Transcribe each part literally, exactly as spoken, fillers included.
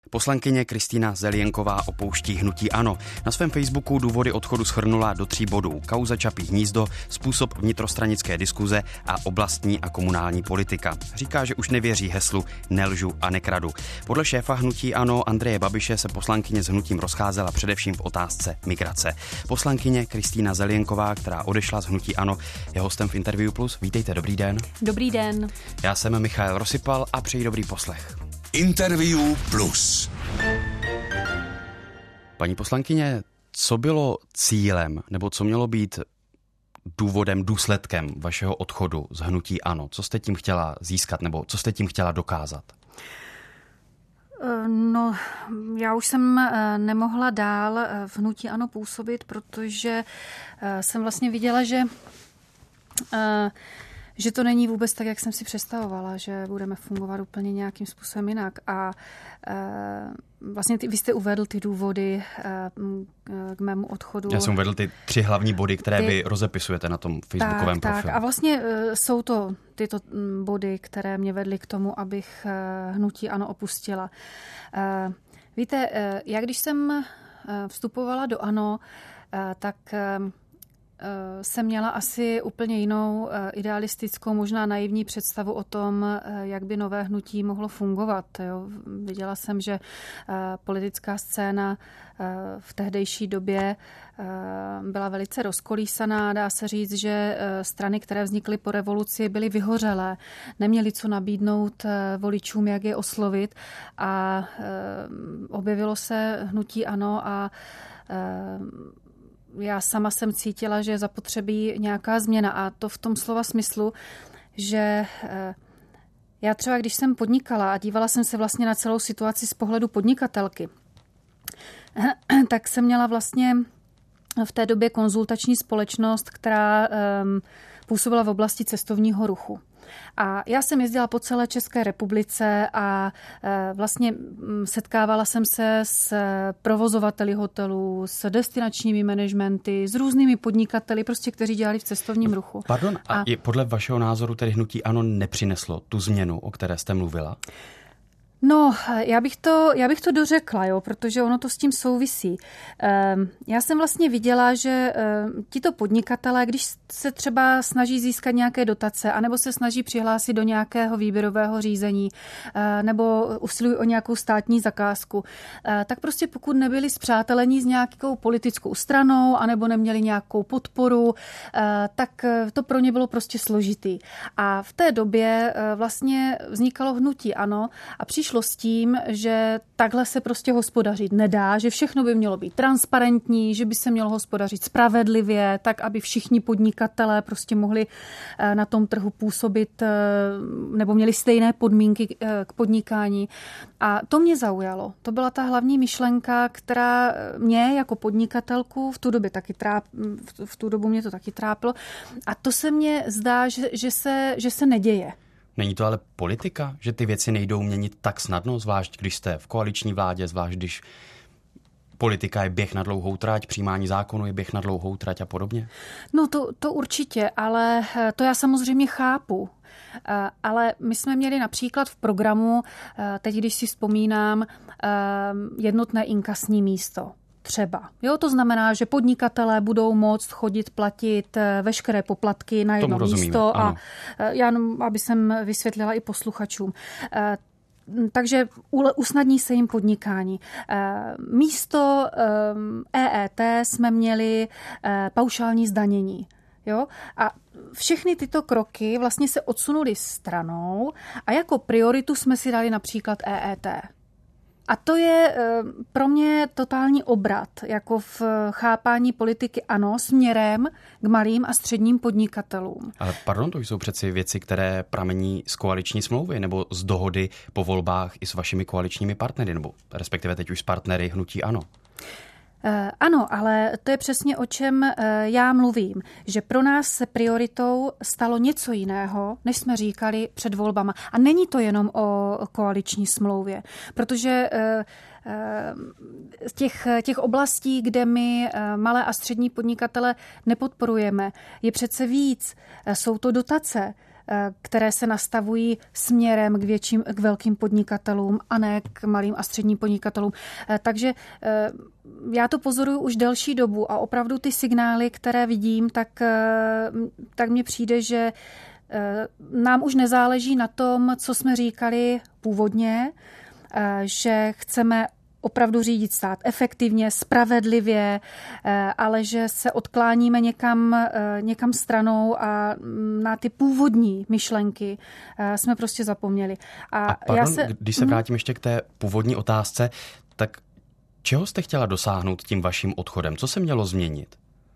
Poslankyně Kristýna Zelienková opouští hnutí ANO. Na svém Facebooku důvody odchodu shrnula do tří bodů. Kauza Čapí hnízdo, způsob vnitrostranické diskuze a oblastní a komunální politika. Říká, že už nevěří heslu nelžu a nekradu. Podle šéfa hnutí ANO Andreje Babiše se poslankyně s hnutím rozcházela především v otázce migrace. Poslankyně Kristýna Zelienková, která odešla z hnutí ANO, je hostem v Interview Plus. Vítejte, dobrý den. Dobrý den. Já jsem Michael Rosypal a přeji dobrý poslech. Interview Plus. Paní poslankyně, co bylo cílem, nebo co mělo být důvodem, důsledkem vašeho odchodu z hnutí ANO? Co jste tím chtěla získat, nebo co jste tím chtěla dokázat? No, já už jsem nemohla dál v hnutí ANO působit, protože jsem vlastně viděla, že že to není vůbec tak, jak jsem si představovala, že budeme fungovat úplně nějakým způsobem jinak. A e, vlastně ty, vy jste uvedl ty důvody e, k mému odchodu. Já jsem uvedl ty tři hlavní body, které ty... vy rozepisujete na tom facebookovém tak, profilu. Tak. A vlastně e, jsou to tyto body, které mě vedly k tomu, abych e, hnutí ANO opustila. E, víte, e, já když jsem e, vstupovala do ANO, e, tak... E, jsem měla asi úplně jinou idealistickou, možná naivní představu o tom, jak by nové hnutí mohlo fungovat. Jo. Viděla jsem, že politická scéna v tehdejší době byla velice rozkolísaná. Dá se říct, že strany, které vznikly po revoluci, byly vyhořelé. Neměly co nabídnout voličům, jak je oslovit. A objevilo se hnutí ANO a já sama jsem cítila, že je zapotřebí nějaká změna, a to v tom slova smyslu, že já třeba, když jsem podnikala a dívala jsem se vlastně na celou situaci z pohledu podnikatelky, tak jsem měla vlastně v té době konzultační společnost, která působila v oblasti cestovního ruchu. A já jsem jezdila po celé České republice a vlastně setkávala jsem se s provozovateli hotelů, s destinačními managementy, s různými podnikateli, prostě kteří dělali v cestovním ruchu. Pardon, a, a je podle vašeho názoru tedy hnutí ANO nepřineslo tu změnu, o které jste mluvila? No, já bych to, já bych to dořekla, jo, protože ono to s tím souvisí. Já jsem vlastně viděla, že tito podnikatelé, když se třeba snaží získat nějaké dotace, anebo se snaží přihlásit do nějakého výběrového řízení, nebo usilují o nějakou státní zakázku, tak prostě pokud nebyli spřátelení s nějakou politickou stranou, anebo neměli nějakou podporu, tak to pro ně bylo prostě složitý. A v té době vlastně vznikalo hnutí ANO a přišlo s tím, že takhle se prostě hospodařit nedá, že všechno by mělo být transparentní, že by se mělo hospodařit spravedlivě, tak aby všichni podnikatelé prostě mohli na tom trhu působit nebo měli stejné podmínky k podnikání. A to mě zaujalo. To byla ta hlavní myšlenka, která mě jako podnikatelku v tu době taky tráp, v tu dobu mě to taky trápilo. A to se mně zdá, že, že, se, že se neděje. Není to ale politika, že ty věci nejdou měnit tak snadno, zvlášť když jste v koaliční vládě, zvlášť když politika je běh na dlouhou trať, přijímání zákonu je běh na dlouhou trať a podobně? No to, to určitě, ale to já samozřejmě chápu. Ale my jsme měli například v programu, teď když si vzpomínám, jednotné inkasní místo. Třeba. Jo, to znamená, že podnikatelé budou moct chodit platit veškeré poplatky na jedno místo. A já, aby jsem vysvětlila i posluchačům. Takže usnadní se jim podnikání. Místo E E T jsme měli paušální zdanění. Jo? A všechny tyto kroky vlastně se odsunuly stranou a jako prioritu jsme si dali například E E T. A to je pro mě totální obrat, jako v chápání politiky ANO směrem k malým a středním podnikatelům. Ale pardon, to jsou přeci věci, které pramení z koaliční smlouvy nebo z dohody po volbách i s vašimi koaličními partnery, nebo respektive teď už s partnery hnutí ANO. Ano, ale to je přesně o čem já mluvím, že pro nás se prioritou stalo něco jiného, než jsme říkali před volbama. A není to jenom o koaliční smlouvě, protože těch, těch oblastí, kde my malé a střední podnikatele nepodporujeme, je přece víc. Jsou to dotace, které se nastavují směrem k větším, k velkým podnikatelům a ne k malým a středním podnikatelům. Takže já to pozoruju už delší dobu a opravdu ty signály, které vidím, tak, tak mně přijde, že nám už nezáleží na tom, co jsme říkali původně, že chceme opravdu řídit stát efektivně, spravedlivě, ale že se odkláníme někam, někam stranou a na ty původní myšlenky jsme prostě zapomněli. A, a pardon, já se, když se vrátím ještě k té původní otázce, tak čeho jste chtěla dosáhnout tím vaším odchodem? Co se mělo změnit?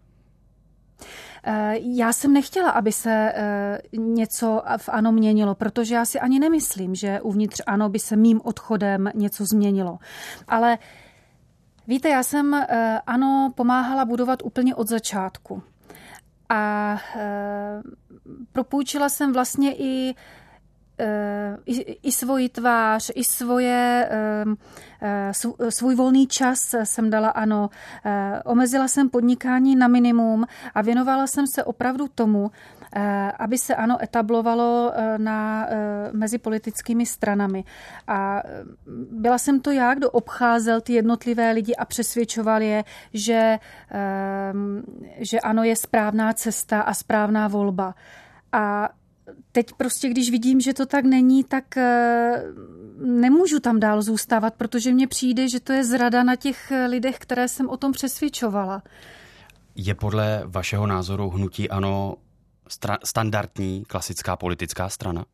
Já jsem nechtěla, aby se něco v ANO měnilo, protože já si ani nemyslím, že uvnitř ANO by se mým odchodem něco změnilo. Ale víte, já jsem ANO pomáhala budovat úplně od začátku. A propůjčila jsem vlastně i I, i svoji tvář, i svoje, svůj volný čas jsem dala ANO. Omezila jsem podnikání na minimum a věnovala jsem se opravdu tomu, aby se ANO etablovalo na, mezi politickými stranami. A byla jsem to já, kdo obcházel ty jednotlivé lidi a přesvědčoval je, že, že ANO je správná cesta a správná volba. A teď prostě, když vidím, že to tak není, tak nemůžu tam dál zůstávat, protože mně přijde, že to je zrada na těch lidech, které jsem o tom přesvědčovala. Je podle vašeho názoru hnutí ANO stra- standardní klasická politická strana?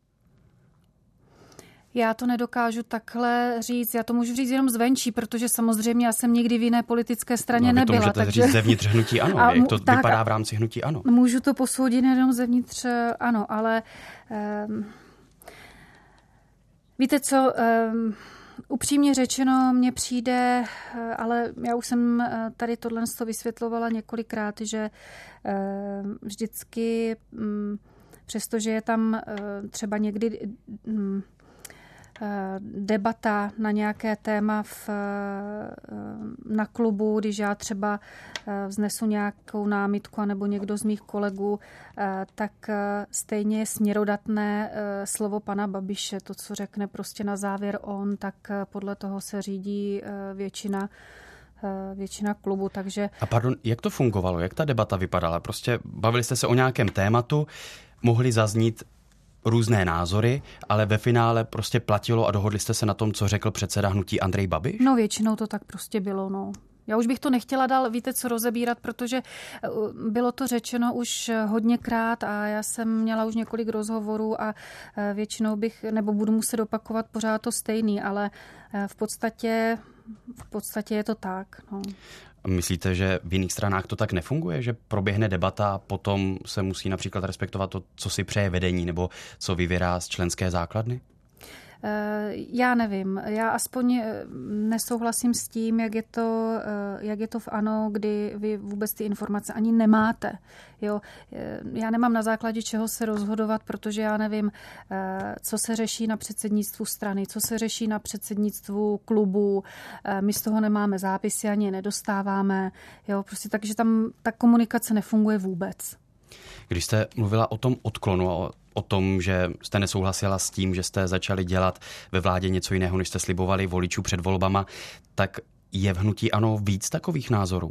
Já to nedokážu takhle říct, já to můžu říct jenom zvenčí, protože samozřejmě já jsem nikdy v jiné politické straně no, nebyla. To můžete takže... říct zevnitř hnutí ANO, a jak to tak, vypadá v rámci hnutí ANO? Můžu to posoudit jenom zevnitř ANO, ale um, víte co, um, upřímně řečeno mně přijde, ale já už jsem tady tohle vysvětlovala několikrát, že um, vždycky, um, přestože je tam uh, třeba někdy um, debata na nějaké téma v, na klubu, když já třeba vznesu nějakou námitku nebo někdo z mých kolegů, tak stejně je směrodatné slovo pana Babiše. To, co řekne prostě na závěr on, tak podle toho se řídí většina většina klubu, takže... A pardon, jak to fungovalo? Jak ta debata vypadala? Prostě bavili jste se o nějakém tématu, mohli zaznít různé názory, ale ve finále prostě platilo a dohodli jste se na tom, co řekl předseda hnutí Andrej Babiš? No většinou to tak prostě bylo, no. Já už bych to nechtěla dál, víte, co rozebírat, protože bylo to řečeno už hodněkrát a já jsem měla už několik rozhovorů a většinou bych, nebo budu muset opakovat pořád to stejný, ale v podstatě, v podstatě je to tak, no. Myslíte, že v jiných stranách to tak nefunguje, že proběhne debata a potom se musí například respektovat to, co si přeje vedení nebo co vyvěrá z členské základny? Já nevím. Já aspoň nesouhlasím s tím, jak je to, jak je to v ANO, kdy vy vůbec ty informace ani nemáte. Jo? Já nemám na základě čeho se rozhodovat, protože já nevím, co se řeší na předsednictvu strany, co se řeší na předsednictvu klubu. My z toho nemáme zápisy, ani je nedostáváme. Jo? Prostě takže tam ta komunikace nefunguje vůbec. Když jste mluvila o tom odklonu a o, o tom, že jste nesouhlasila s tím, že jste začali dělat ve vládě něco jiného, než jste slibovali voličů před volbama, tak je v hnutí ANO víc takových názorů?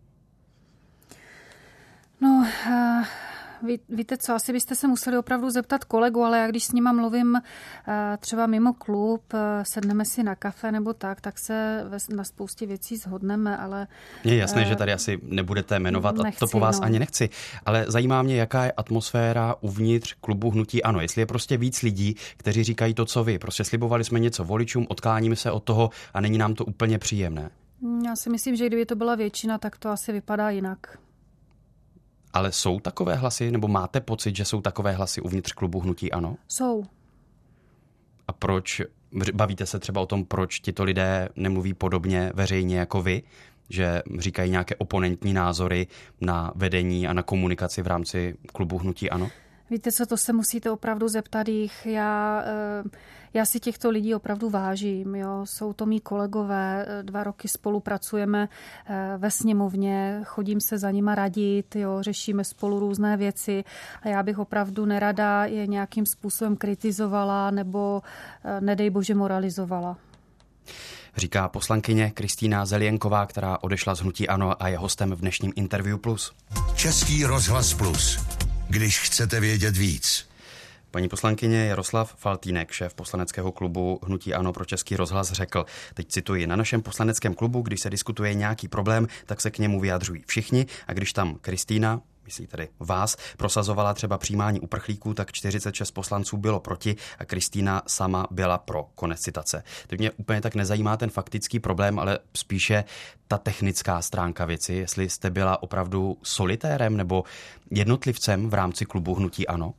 No, uh... Ví, víte co, asi byste se museli opravdu zeptat kolegu, ale já když s nima mluvím třeba mimo klub, sedneme si na kafe nebo tak, tak se na spoustě věcí shodneme, ale... Je jasné, že tady asi nebudete jmenovat nechci, a to po vás no. ani nechci, ale zajímá mě, jaká je atmosféra uvnitř klubu hnutí ANO, jestli je prostě víc lidí, kteří říkají to, co vy. Prostě slibovali jsme něco voličům, odkláníme se od toho a není nám to úplně příjemné. Já si myslím, že kdyby to byla většina, tak to asi vypadá jinak. Ale jsou takové hlasy, nebo máte pocit, že jsou takové hlasy uvnitř klubu hnutí ANO? Jsou. A proč, bavíte se třeba o tom, proč tito lidé nemluví podobně veřejně jako vy? Že říkají nějaké oponentní názory na vedení a na komunikaci v rámci klubu hnutí ANO? Víte co, to se musíte opravdu zeptat jich. Já, já si těchto lidí opravdu vážím. Jo. Jsou to mý kolegové, dva roky spolupracujeme ve sněmovně, chodím se za nima radit, jo, řešíme spolu různé věci a já bych opravdu nerada je nějakým způsobem kritizovala nebo nedej bože moralizovala. Říká poslankyně Kristýna Zelienková, která odešla z hnutí ANO a je hostem v dnešním Interview Plus. Český rozhlas Plus. Když chcete vědět víc. Paní poslankyně Jaroslav Faltýnek, šéf poslaneckého klubu hnutí ANO pro Český rozhlas, řekl, teď cituji, na našem poslaneckém klubu, když se diskutuje nějaký problém, tak se k němu vyjadřují všichni a když tam Kristýna, myslí tedy vás, prosazovala třeba přijímání uprchlíků, tak čtyřicet šest poslanců bylo proti a Kristýna sama byla pro. Konec citace. Teď mě úplně tak nezajímá ten faktický problém, ale spíše ta technická stránka věci, jestli jste byla opravdu solitérem nebo jednotlivcem v rámci klubu hnutí ANO?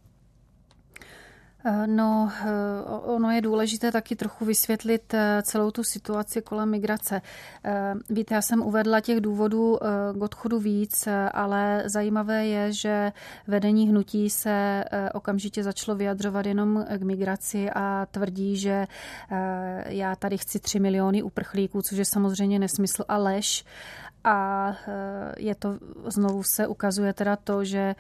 No, ono je důležité taky trochu vysvětlit celou tu situaci kolem migrace. Víte, já jsem uvedla těch důvodů k odchodu víc, ale zajímavé je, že vedení hnutí se okamžitě začalo vyjadřovat jenom k migraci a tvrdí, že já tady chci tři miliony uprchlíků, což je samozřejmě nesmysl a lež. A je to, znovu se ukazuje teda to, že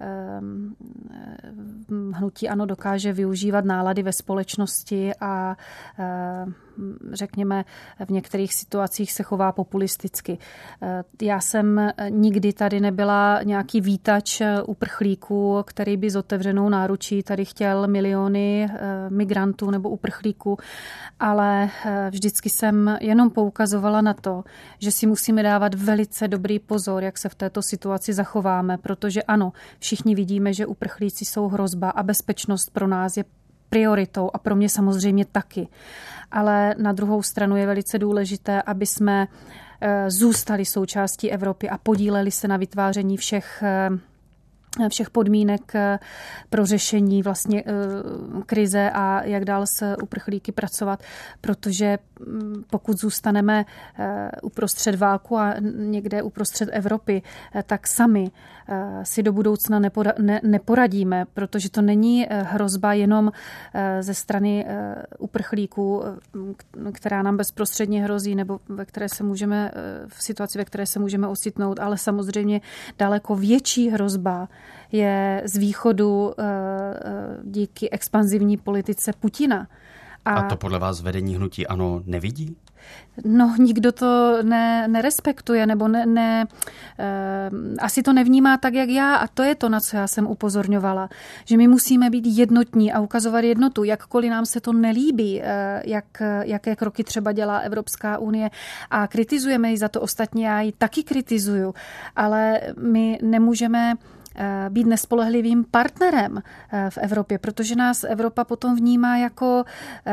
hnutí ANO dokáže využívat nálady ve společnosti a řekněme v některých situacích se chová populisticky. Já jsem nikdy tady nebyla nějaký vítač uprchlíků, který by s otevřenou náručí tady chtěl miliony migrantů nebo uprchlíků, ale vždycky jsem jenom poukazovala na to, že si musíme dávat velice dobrý pozor, jak se v této situaci zachováme, protože ano, všichni vidíme, že uprchlíci jsou hrozba a bezpečnost pro nás je prioritou a pro mě samozřejmě taky. Ale na druhou stranu je velice důležité, aby jsme zůstali součástí Evropy a podíleli se na vytváření všech všech podmínek pro řešení vlastně krize a jak dál s uprchlíky pracovat, protože pokud zůstaneme uprostřed válku a někde uprostřed Evropy, tak sami si do budoucna neporadíme, protože to není hrozba jenom ze strany uprchlíků, která nám bezprostředně hrozí, nebo ve které se můžeme, v situaci, ve které se můžeme ocitnout, ale samozřejmě daleko větší hrozba je z východu díky expanzivní politice Putina. A, a to podle vás vedení hnutí ANO nevidí? No, nikdo to ne, nerespektuje, nebo ne, ne, e, asi to nevnímá tak, jak já. A to je to, na co já jsem upozorňovala. Že my musíme být jednotní a ukazovat jednotu, jakkoliv nám se to nelíbí, e, jak, jaké kroky třeba dělá Evropská unie. A kritizujeme ji za to, ostatně já ji taky kritizuju. Ale my nemůžeme být nespolehlivým partnerem v Evropě, protože nás Evropa potom vnímá jako,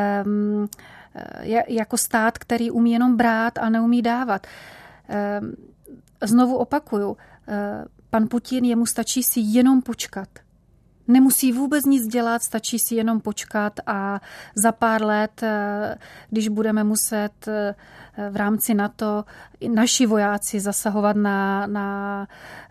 jako stát, který umí jenom brát a neumí dávat. Znovu opakuju, pan Putin, jemu stačí si jenom počkat. Nemusí vůbec nic dělat, stačí si jenom počkat a za pár let, když budeme muset v rámci NATO naši vojáci zasahovat na, na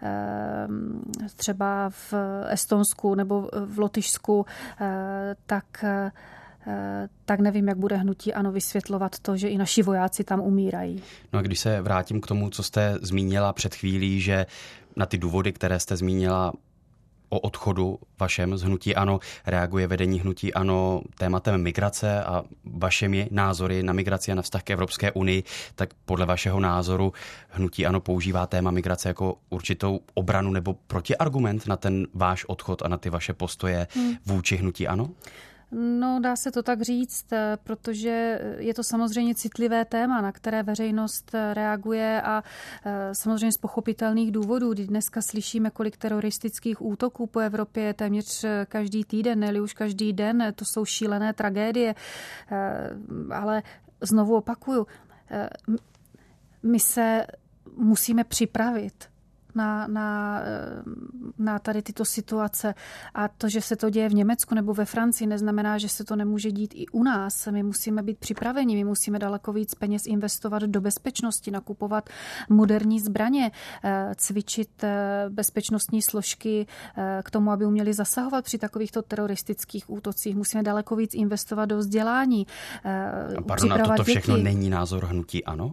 třeba v Estonsku nebo v Lotyšsku, tak, tak nevím, jak bude hnutí ANO vysvětlovat to, že i naši vojáci tam umírají. No a když se vrátím k tomu, co jste zmínila před chvílí, že na ty důvody, které jste zmínila, o odchodu vašem z hnutí ANO reaguje vedení hnutí ANO tématem migrace a vašemi názory na migraci a na vztah k Evropské unii, tak podle vašeho názoru hnutí ANO používá téma migrace jako určitou obranu nebo protiargument na ten váš odchod a na ty vaše postoje hmm. vůči hnutí ANO? No, dá se to tak říct, protože je to samozřejmě citlivé téma, na které veřejnost reaguje a samozřejmě z pochopitelných důvodů. Dneska slyšíme, kolik teroristických útoků po Evropě je téměř každý týden, ne-li už každý den. To jsou šílené tragédie, ale znovu opakuju, my se musíme připravit na, na, na tady tyto situace. A to, že se to děje v Německu nebo ve Francii, neznamená, že se to nemůže dít i u nás. My musíme být připraveni, my musíme daleko víc peněz investovat do bezpečnosti, nakupovat moderní zbraně, cvičit bezpečnostní složky k tomu, aby uměli zasahovat při takovýchto teroristických útocích. Musíme daleko víc investovat do vzdělání. Pardon, a toto všechno děti. Není názor hnutí ANO?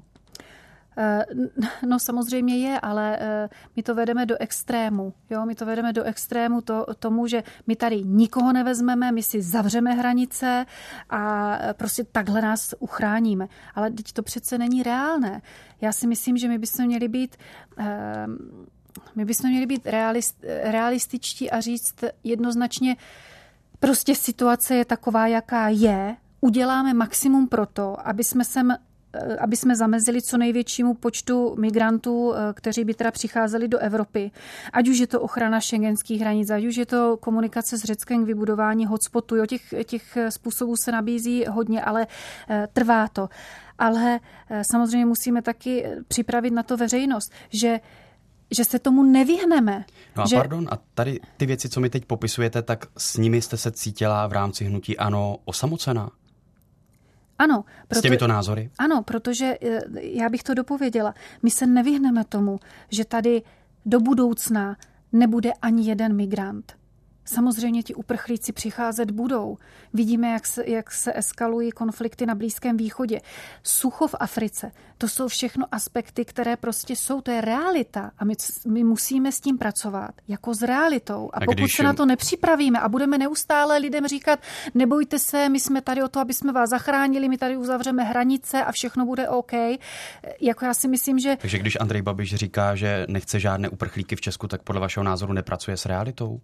No samozřejmě je, ale my to vedeme do extrému. Jo? My to vedeme do extrému to, tomu, že my tady nikoho nevezmeme, my si zavřeme hranice a prostě takhle nás uchráníme. Ale teď to přece není reálné. Já si myslím, že my bychom měli být, my bychom měli být realist, realističtí a říct jednoznačně, prostě situace je taková, jaká je. Uděláme maximum pro to, aby jsme sem aby jsme zamezili co největšímu počtu migrantů, kteří by teda přicházeli do Evropy. Ať už je to ochrana šengenských hranic, ať už je to komunikace s Řeckem k vybudování hotspotu. Jo, těch, těch způsobů se nabízí hodně, ale trvá to. Ale samozřejmě musíme taky připravit na to veřejnost, že že se tomu nevyhneme. No a že... pardon, a tady ty věci, co mi teď popisujete, tak s nimi jste se cítila v rámci hnutí ANO osamocená? Ano. Proto, s těmito názory? Ano, protože já bych to dopověděla. My se nevyhneme tomu, že tady do budoucna nebude ani jeden migrant. Samozřejmě ti uprchlíci přicházet budou. Vidíme, jak se, jak se eskalují konflikty na Blízkém východě. Sucho v Africe. To jsou všechno aspekty, které prostě jsou. To je realita. A my, my musíme s tím pracovat jako s realitou. A, a pokud když... se na to nepřipravíme a budeme neustále lidem říkat, nebojte se, my jsme tady o to, aby jsme vás zachránili, my tady uzavřeme hranice a všechno bude OK. Jako já si myslím, že... Takže když Andrej Babiš říká, že nechce žádné uprchlíky v Česku, tak podle vašeho názoru nepracuje s realitou?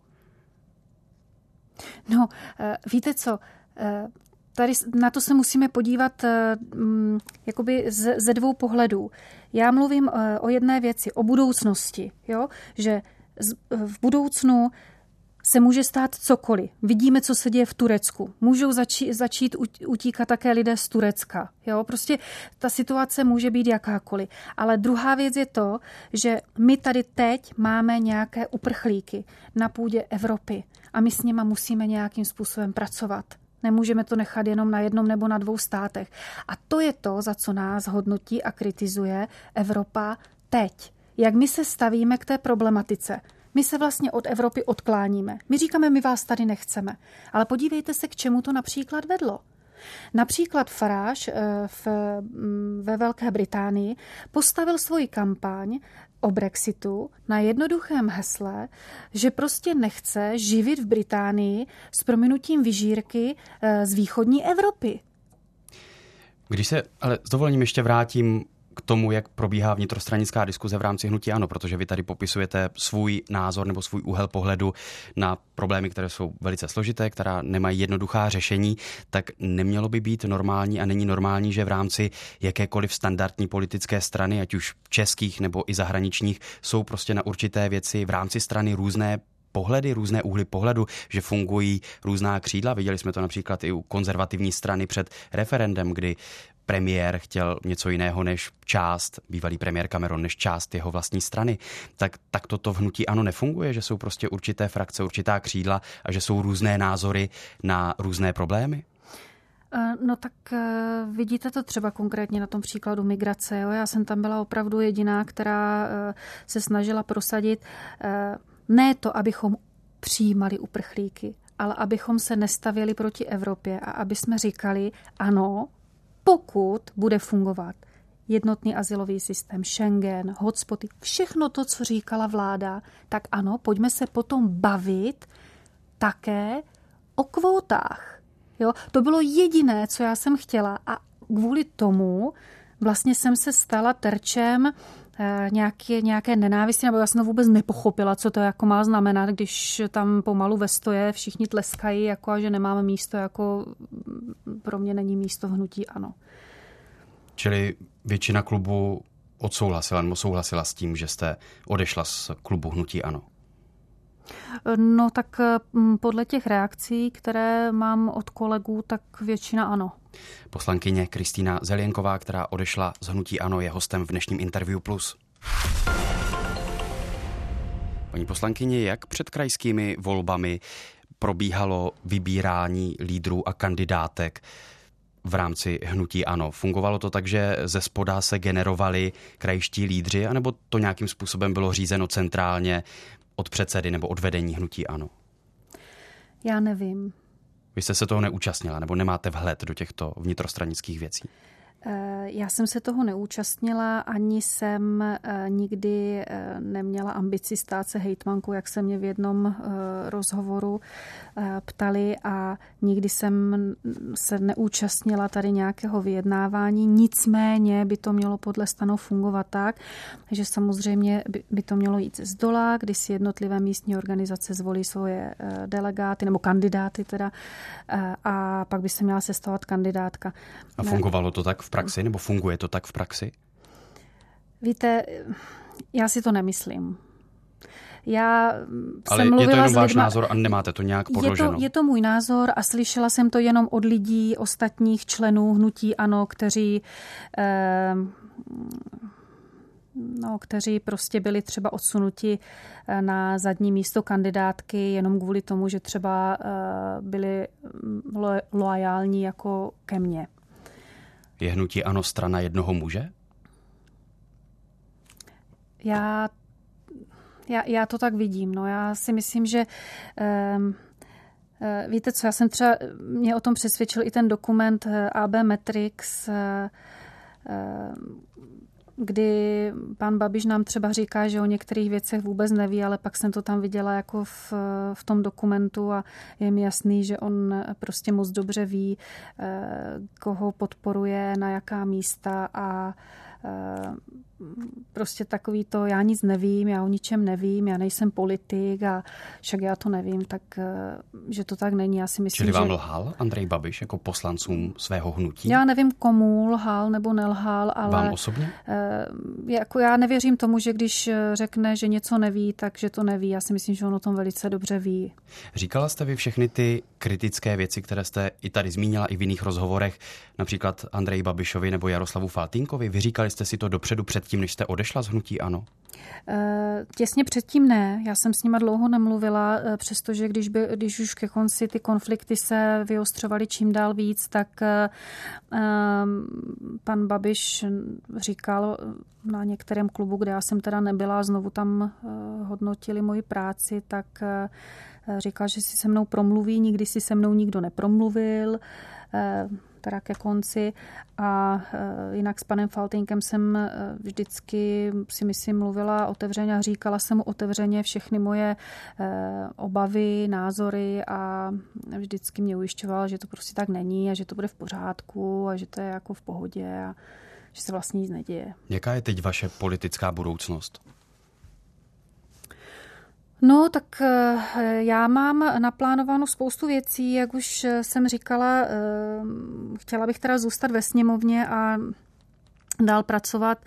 No, víte co, tady na to se musíme podívat jakoby ze dvou pohledů. Já mluvím o jedné věci, o budoucnosti, jo? Že v budoucnu se může stát cokoliv. Vidíme, co se děje v Turecku. Můžou začít, začít utíkat také lidé z Turecka. Jo? Prostě ta situace může být jakákoliv. Ale druhá věc je to, že my tady teď máme nějaké uprchlíky na půdě Evropy a my s nima musíme nějakým způsobem pracovat. Nemůžeme to nechat jenom na jednom nebo na dvou státech. A to je to, za co nás hodnotí a kritizuje Evropa teď. Jak my se stavíme k té problematice. My se vlastně od Evropy odkláníme. My říkáme, my vás tady nechceme. Ale podívejte se, k čemu to například vedlo. Například Farage v, ve Velké Británii postavil svoji kampaň o Brexitu na jednoduchém hesle, že prostě nechce živit v Británii s prominutím vyžírky z východní Evropy. Když se ale s dovolením ještě vrátím k tomu, jak probíhá vnitrostranická diskuze v rámci hnutí ANO, protože vy tady popisujete svůj názor nebo svůj úhel pohledu na problémy, které jsou velice složité, která nemají jednoduchá řešení, tak nemělo by být normální a není normální, že v rámci jakékoliv standardní politické strany, ať už českých nebo i zahraničních, jsou prostě na určité věci v rámci strany různé pohledy, různé úhly pohledu, že fungují různá křídla. Viděli jsme to například i u konzervativní strany před referendem, kdy premiér chtěl něco jiného než část, bývalý premiér Cameron, než část jeho vlastní strany. Tak, tak toto v hnutí ANO nefunguje, že jsou prostě určité frakce, určitá křídla a že jsou různé názory na různé problémy? No tak vidíte to třeba konkrétně na tom příkladu migrace. Jo? Já jsem tam byla opravdu jediná, která se snažila prosadit ne to, abychom přijímali uprchlíky, ale abychom se nestavěli proti Evropě a aby jsme říkali, ano, pokud bude fungovat jednotný azylový systém, Schengen, hotspoty, všechno to, co říkala vláda, tak ano, pojďme se potom bavit také o kvótách. Jo? To bylo jediné, co já jsem chtěla a kvůli tomu vlastně jsem se stala terčem Nějaké, nějaké nenávisti, nebo já jsem to vůbec nepochopila, co to jako má znamenat, když tam pomalu ve stoje všichni tleskají, jako a že nemáme místo, jako pro mě není místo v hnutí ANO. Čili většina klubu odsouhlasila nebo souhlasila s tím, že jste odešla z klubu hnutí ANO? No tak podle těch reakcí, které mám od kolegů, tak většina ano. Poslankyně Kristýna Zelienková, která odešla z hnutí ANO, je hostem v dnešním Interview Plus. Paní poslankyně, jak před krajskými volbami probíhalo vybírání lídrů a kandidátek v rámci hnutí ANO? Fungovalo to tak, že ze spoda se generovali krajští lídři, anebo to nějakým způsobem bylo řízeno centrálně od předsedy nebo od vedení hnutí ANO? Já nevím. Vy jste se toho neúčastnila, nebo nemáte vhled do těchto vnitrostranických věcí? Já jsem se toho neúčastnila, ani jsem nikdy neměla ambici stát se hejtmankou, jak se mě v jednom rozhovoru ptali, a nikdy jsem se neúčastnila tady nějakého vyjednávání. Nicméně by to mělo podle stanu fungovat tak, že samozřejmě by to mělo jít z dola, kdy si jednotlivé místní organizace zvolí svoje delegáty nebo kandidáty teda, a pak by se měla sestavovat kandidátka. A fungovalo to tak v praxi, nebo funguje to tak v praxi? Víte, já si to nemyslím. Já Ale jsem je to jenom lidma, váš názor a nemáte to nějak podloženo? Je to, je to můj názor a slyšela jsem to jenom od lidí, ostatních členů hnutí ANO, kteří, eh, no, kteří prostě byli třeba odsunuti na zadní místo kandidátky jenom kvůli tomu, že třeba eh, byli lo, loajální jako ke mně. Je hnutí ANO strana jednoho muže? Já, já, já to tak vidím. No. Já si myslím, že um, víte co, já jsem třeba, mě o tom přesvědčil i ten dokument A B Matrix, uh, kdy pan Babiš nám třeba říká, že o některých věcech vůbec neví, ale pak jsem to tam viděla jako v, v tom dokumentu a je mi jasný, že on prostě moc dobře ví, koho podporuje, na jaká místa, a prostě takový to, já nic nevím, já o ničem nevím, já nejsem politik a však já to nevím, tak že to tak není. Já si myslím, Čili vám že... lhal Andrej Babiš jako poslancům svého hnutí? Já nevím, komu lhal nebo nelhal, ale... Vám osobně? Jako já nevěřím tomu, že když řekne, že něco neví, tak že to neví. Já si myslím, že on o tom velice dobře ví. Říkala jste vy všechny ty kritické věci, které jste i tady zmínila, i v jiných rozhovorech, například Andreji Babišovi nebo Jaroslavu Faltýnkovi? Vyříkali jste si to dopředu předtím, než jste odešla z hnutí ANO? Těsně předtím ne. Já jsem s nima dlouho nemluvila, přestože když, by, když už ke konci ty konflikty se vyostřovaly čím dál víc, tak pan Babiš říkal na některém klubu, kde já jsem teda nebyla, znovu tam hodnotili moji práci, tak říkal, že si se mnou promluví, nikdy si se mnou nikdo nepromluvil, teda ke konci. A jinak s panem Faltýnkem jsem vždycky, si myslím, mluvila otevřeně a říkala jsem mu otevřeně všechny moje obavy, názory, a vždycky mě ujišťoval, že to prostě tak není a že to bude v pořádku a že to je jako v pohodě a že se vlastně nic neděje. Jaká je teď vaše politická budoucnost? No, tak já mám naplánovanou spoustu věcí, jak už jsem říkala, chtěla bych teda zůstat ve sněmovně a dál pracovat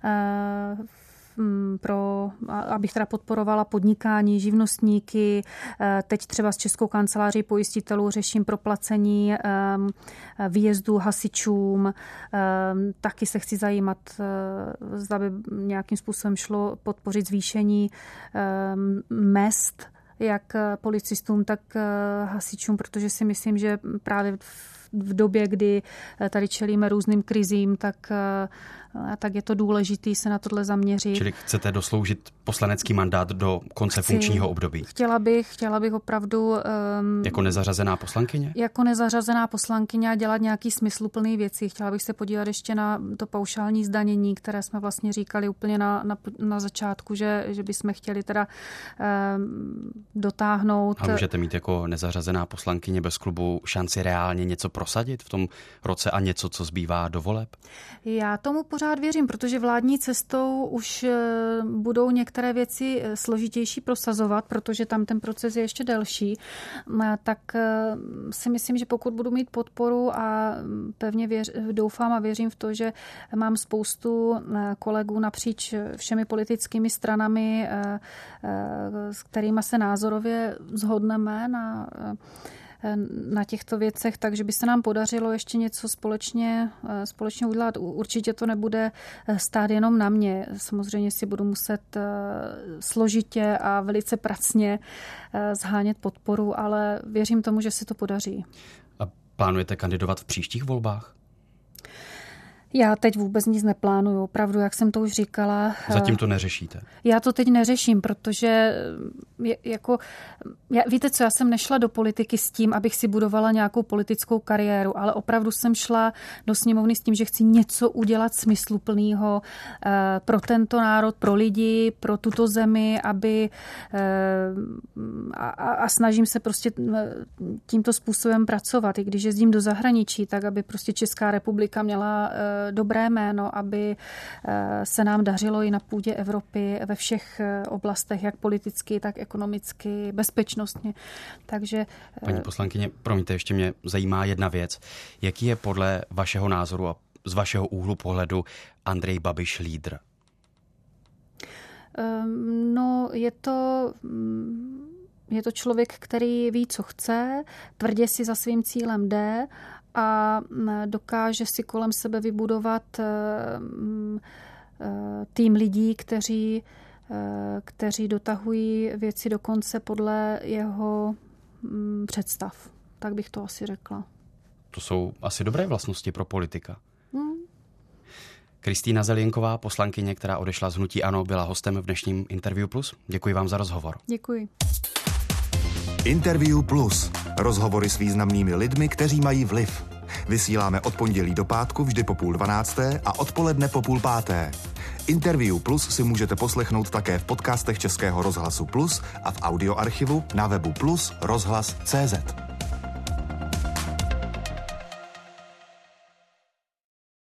pro, abych teda podporovala podnikání, živnostníky. Teď třeba s Českou kanceláří pojistitelů řeším proplacení výjezdů hasičům. Taky se chci zajímat, zda by nějakým způsobem šlo podpořit zvýšení mezd jak policistům, tak hasičům, protože si myslím, že právě v době, kdy tady čelíme různým krizím, tak, tak je to důležité se na tohle zaměřit. Čili chcete dosloužit poslanecký mandát do konce Chci, funkčního období? Chtěla bych, chtěla bych opravdu... Um, jako nezařazená poslankyně? Jako nezařazená poslankyně a dělat nějaký smysluplný věci. Chtěla bych se podívat ještě na to paušální zdanění, které jsme vlastně říkali úplně na, na, na začátku, že, že bychom chtěli teda um, dotáhnout. A můžete mít jako nezařazená poslankyně bez klubu šanci reálně něco prosadit v tom roce a něco, co zbývá do voleb? Já tomu pořád věřím, protože vládní cestou už budou některé věci složitější prosazovat, protože tam ten proces je ještě delší. Tak si myslím, že pokud budu mít podporu a pevně věř, doufám a věřím v to, že mám spoustu kolegů napříč všemi politickými stranami, s kterými se názorově shodneme na na těchto věcech, takže by se nám podařilo ještě něco společně, společně udělat. Určitě to nebude stát jenom na mě. Samozřejmě si budu muset složitě a velice pracně zhánět podporu, ale věřím tomu, že se to podaří. A plánujete kandidovat v příštích volbách? Já teď vůbec nic neplánuju, opravdu, jak jsem to už říkala. Zatím to neřešíte? Já to teď neřeším, protože je, jako, já, víte co, já jsem nešla do politiky s tím, abych si budovala nějakou politickou kariéru, ale opravdu jsem šla do sněmovny s tím, že chci něco udělat smysluplného eh, pro tento národ, pro lidi, pro tuto zemi, aby eh, a, a snažím se prostě tímto způsobem pracovat. I když jezdím do zahraničí, tak aby prostě Česká republika měla eh, dobré jméno, aby se nám dařilo i na půdě Evropy ve všech oblastech, jak politicky, tak ekonomicky, bezpečnostně. Takže... Paní poslankyně, promiňte, ještě mě zajímá jedna věc. Jaký je podle vašeho názoru a z vašeho úhlu pohledu Andrej Babiš lídr? No, je to... Je to člověk, který ví, co chce, tvrdě si za svým cílem jde a dokáže si kolem sebe vybudovat tým lidí, kteří, kteří dotahují věci do konce podle jeho představ. Tak bych to asi řekla. To jsou asi dobré vlastnosti pro politika. Hmm. Kristýna Zelienková, poslankyně, která odešla z hnutí ANO, byla hostem v dnešním Interview Plus. Děkuji vám za rozhovor. Děkuji. Interview Plus. Rozhovory s významnými lidmi, kteří mají vliv. Vysíláme od pondělí do pátku vždy po půl dvanácté a odpoledne po půl páté. Interview Plus si můžete poslechnout také v podcastech Českého rozhlasu Plus a v audioarchivu na webu plus rozhlas tečka cé zet.